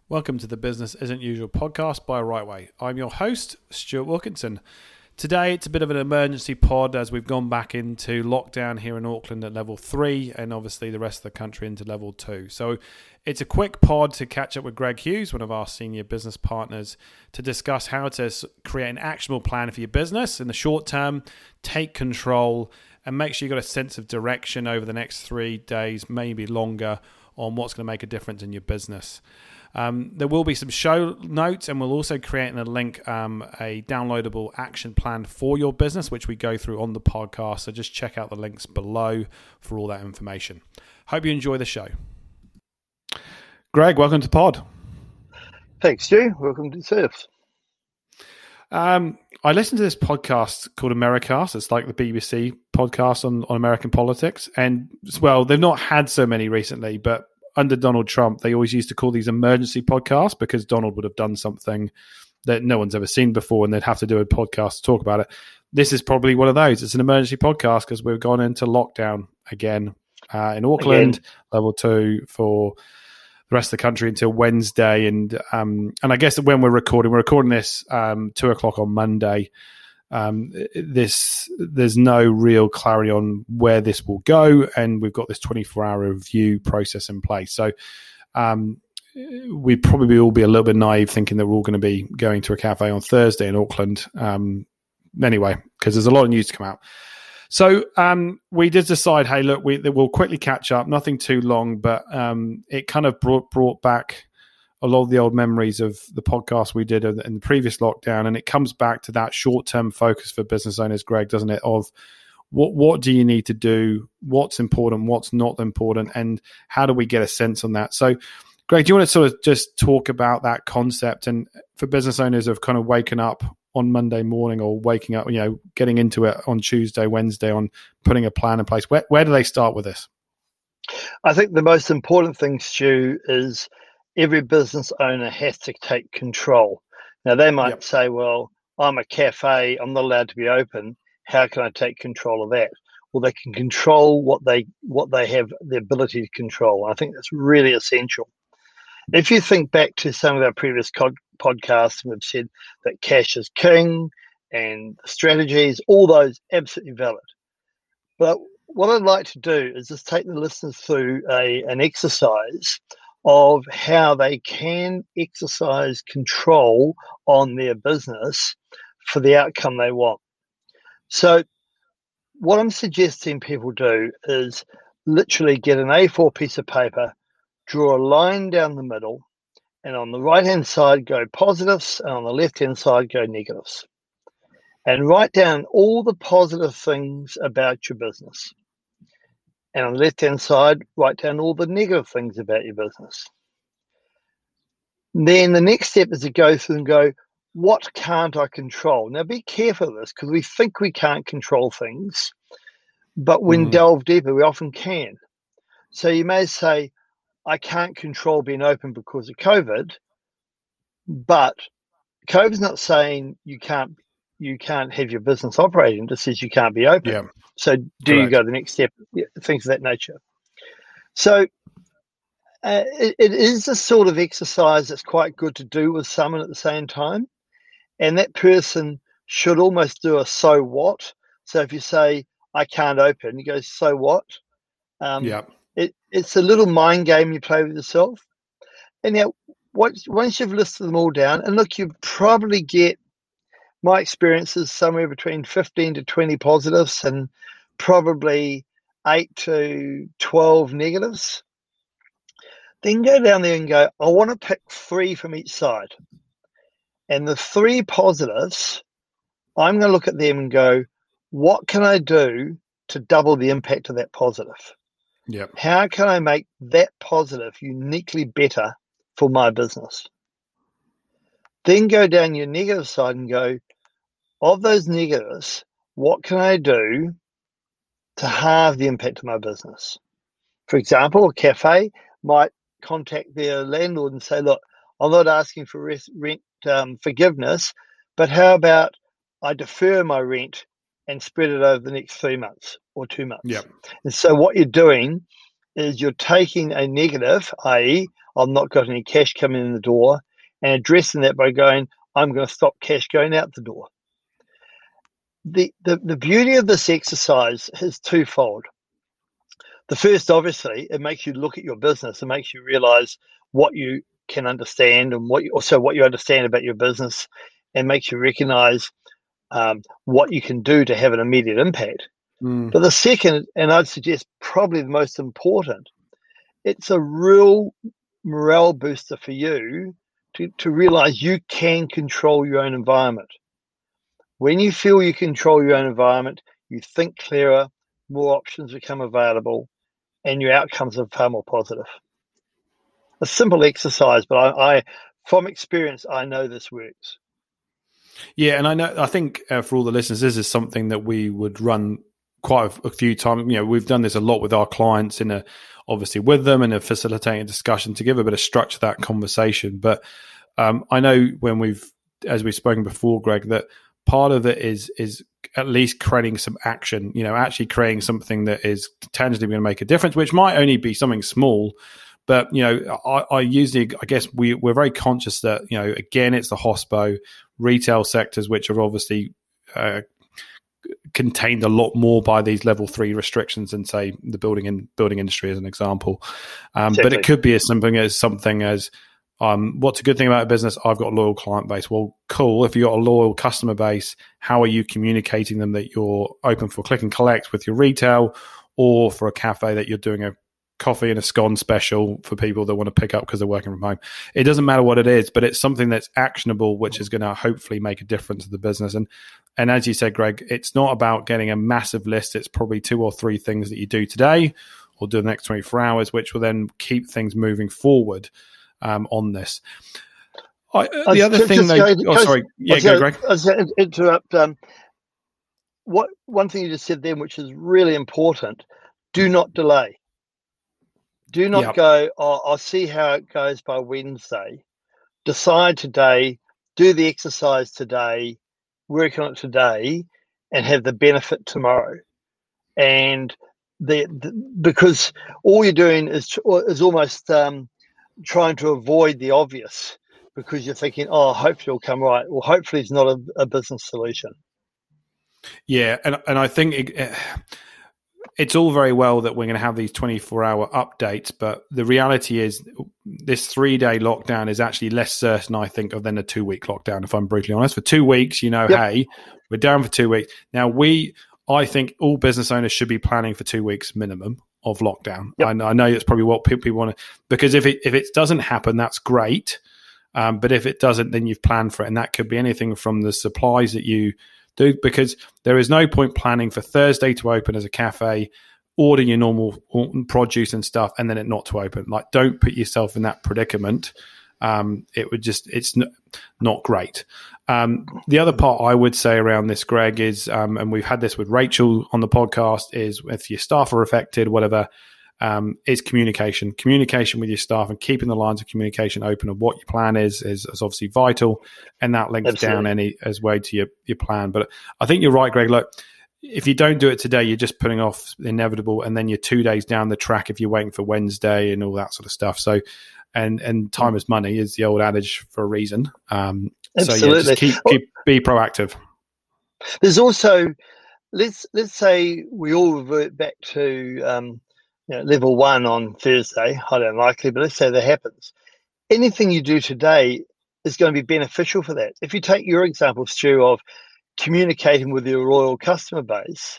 Welcome to the Business Isn't Usual podcast by Right Way. I'm your host, Stuart Wilkinson. Today, it's a bit of an emergency pod as we've gone back into lockdown here in Auckland at level 3 and obviously the rest of the country into level 2. So it's a quick pod to catch up with Greg Hughes, one of our senior business partners, to discuss how to create an actionable plan for your business in the short term, take control, and make sure you've got a sense of direction over the next 3 days, maybe longer, on what's going to make a difference in your business. There will be some show notes, and we'll also create in a link a downloadable action plan for your business, which we go through on the podcast. So just check out the links below for all that information. Hope you enjoy the show. Greg, welcome to Pod. Thanks, Stu. Welcome to Surfs. I listened to this podcast called Americast. It's like the BBC podcast on American politics. And, well, they've not had so many recently, but under Donald Trump, they always used to call these emergency podcasts because Donald would have done something that no one's ever seen before and they'd have to do a podcast to talk about it. This is probably one of those. It's an emergency podcast because we've gone into lockdown again in Auckland, level 2 for the rest of the country until Wednesday. And I guess when we're recording this 2:00 on Monday. There's no real clarity on where this will go, and we've got this 24-hour review process in place. So we'd probably all be a little bit naive thinking that we're all going to be going to a cafe on Thursday in Auckland anyway, because there's a lot of news to come out. So we did decide, hey, look, we'll quickly catch up, nothing too long, but it kind of brought back a lot of the old memories of the podcast we did in the previous lockdown. And it comes back to that short-term focus for business owners, Greg, doesn't it? Of what do you need to do? What's important? What's not important? And how do we get a sense on that? So, Greg, do you want to sort of just talk about that concept? And for business owners of kind of waking up on Monday morning or waking up, getting into it on Tuesday, Wednesday, on putting a plan in place, where do they start with this? I think the most important thing, Stu, is every business owner has to take control. Now, they might say, well, I'm a cafe, I'm not allowed to be open. How can I take control of that? Well, they can control what they have the ability to control. I think that's really essential. If you think back to some of our previous podcasts, we've said that cash is king and strategies, all those absolutely valid. But what I'd like to do is just take the listeners through an exercise of how they can exercise control on their business for the outcome they want. So what I'm suggesting people do is literally get an A4 piece of paper, draw a line down the middle, and on the right-hand side go positives, and on the left-hand side go negatives. And write down all the positive things about your business. And on the left-hand side, write down all the negative things about your business. Then the next step is to go through and go, what can't I control? Now, be careful of this because we think we can't control things, but when delve deeper, we often can. So you may say, I can't control being open because of COVID, but COVID's not saying you can't have your business operating. It just says you can't be open. Yeah. So you go to the next step? Things of that nature. So it is a sort of exercise that's quite good to do with someone at the same time. And that person should almost do a so what. So if you say, I can't open, you go, so what? It's a little mind game you play with yourself. And now, once you've listed them all down, and look, you probably get, my experience is somewhere between 15 to 20 positives and probably 8 to 12 negatives. Then go down there and go, I want to pick 3 from each side. And the 3 positives, I'm going to look at them and go, what can I do to double the impact of that positive? Yep. How can I make that positive uniquely better for my business? Then go down your negative side and go, of those negatives, what can I do to halve the impact of my business? For example, a cafe might contact their landlord and say, look, I'm not asking for rent forgiveness, but how about I defer my rent and spread it over the next 3 months or 2 months? Yep. And so what you're doing is you're taking a negative, i.e., I've not got any cash coming in the door, and addressing that by going, I'm going to stop cash going out the door. The beauty of this exercise is twofold. The first, obviously, it makes you look at your business. It makes you realize what you can understand and what you understand about your business, and makes you recognize what you can do to have an immediate impact. But the second, and I'd suggest probably the most important, it's a real morale booster for you to realize you can control your own environment. When you feel you control your own environment, you think clearer, more options become available, and your outcomes are far more positive. A simple exercise, but I from experience, I know this works. Yeah, and I think for all the listeners, this is something that we would run quite a few times. We've done this a lot with our clients obviously with them in a facilitating discussion to give a bit of structure to that conversation. But I know as we've spoken before, Greg, that part of it is at least creating some action, actually creating something that is tangibly going to make a difference, which might only be something small. But, I usually, I guess we're very conscious that, again, it's the hospo retail sectors, which are obviously contained a lot more by these level 3 restrictions than, say, the building industry as an example. Exactly. But it could be something as what's a good thing about a business? I've got a loyal client base. Well, cool. If you've got a loyal customer base, how are you communicating them that you're open for click and collect with your retail, or for a cafe that you're doing a coffee and a scone special for people that want to pick up because they're working from home? It doesn't matter what it is, but it's something that's actionable, which is going to hopefully make a difference to the business. And as you said, Greg, it's not about getting a massive list. It's probably 2 or 3 things that you do today or do the next 24 hours, which will then keep things moving forward on this. The other thing, go, Greg. I was going to interrupt. One thing you just said then, which is really important: do not delay. Do not go, I'll see how it goes by Wednesday. Decide today, do the exercise today, work on it today, and have the benefit tomorrow. And because all you're doing is almost trying to avoid the obvious, because you're thinking, hopefully it'll come right. Well, hopefully it's not a business solution. Yeah, and I think it's all very well that we're going to have these 24-hour updates, but the reality is this 3-day lockdown is actually less certain, I think, than a 2-week lockdown, if I'm brutally honest. For 2 weeks, hey, we're down for 2 weeks. Now, I think all business owners should be planning for 2 weeks minimum of lockdown. Yep. I know that's probably what people want to, because if it doesn't happen, that's great. But if it doesn't, then you've planned for it. And that could be anything from the supplies that you do, because there is no point planning for Thursday to open as a cafe, order your normal produce and stuff, and then it not to open. Like, don't put yourself in that predicament. It's not great. The other part I would say around this, Greg, is, and we've had this with Rachel on the podcast, is if your staff are affected, whatever, is communication with your staff, and keeping the lines of communication open of what your plan is obviously vital, and that links Absolutely. Down as way to your plan. But I think you're right, Greg. Look, if you don't do it today, you're just putting off the inevitable, and then you're 2 days down the track if you're waiting for Wednesday and all that sort of stuff. So, and time is money is the old adage for a reason. Absolutely. So just be proactive. There's also, let's say we all revert back to level 1 on Thursday. Highly unlikely, but let's say that happens. Anything you do today is going to be beneficial for that. If you take your example, Stu, of communicating with your loyal customer base,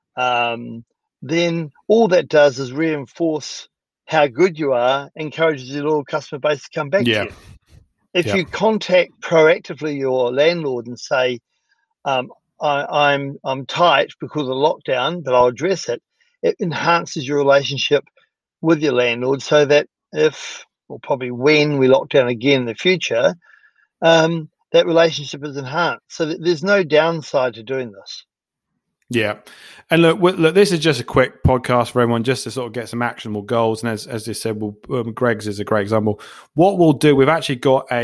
then all that does is reinforce how good you are, encourages your loyal customer base to come back to you. If you contact proactively your landlord and say, I'm tight because of the lockdown, but I'll address it, it enhances your relationship with your landlord, so that probably when we lock down again in the future, that relationship is enhanced. So there's no downside to doing this. Yeah. And look, this is just a quick podcast for everyone, just to sort of get some actionable goals. And as you said, Greg's is a great example. What we'll do, we've actually got a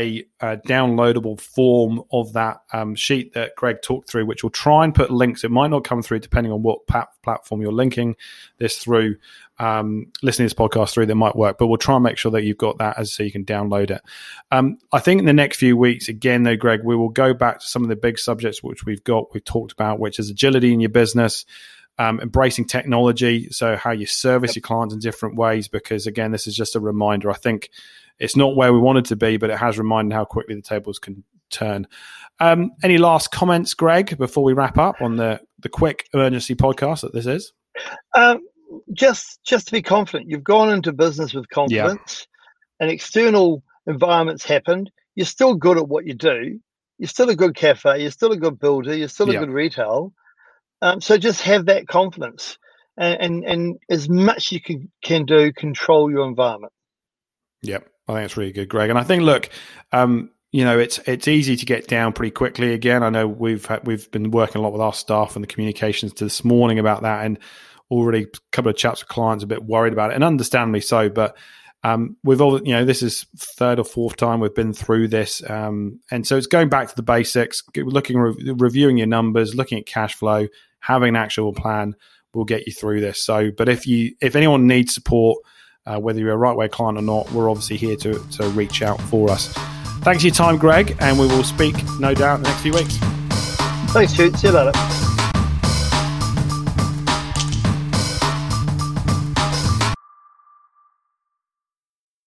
downloadable form of that sheet that Greg talked through, which will try and put links. It might not come through depending on what platform you're linking this through, listening to this podcast through, that might work, but we'll try and make sure that you've got that so you can download it. I think in the next few weeks, again though, Greg, we will go back to some of the big subjects which we've talked about, which is agility in your business, embracing technology, so how you service your clients in different ways, because again, this is just a reminder. I think it's not where we wanted to be, but it has reminded how quickly the tables can turn. Any last comments, Greg, before we wrap up on the quick emergency podcast that this is? Just to be confident. You've gone into business with confidence, and external environments happened. You're still good at what you do. You're still a good cafe. You're still a good builder. You're still a good retail. So just have that confidence, and as much you can do, control your environment. Yep, I think that's really good, Greg. And I think, look, it's easy to get down pretty quickly. Again, I know we've been working a lot with our staff and the communications to this morning about that, and already a couple of chats with clients a bit worried about it, and understandably so. But we've all, this is third or fourth time we've been through this, and so it's going back to the basics, reviewing your numbers, looking at cash flow, having an actual plan will get you through this. So, but if anyone needs support, whether you're a Right Way client or not, we're obviously here to reach out for us. Thanks for your time, Greg, and we will speak, no doubt, in the next few weeks. Thanks, Stu. See you later.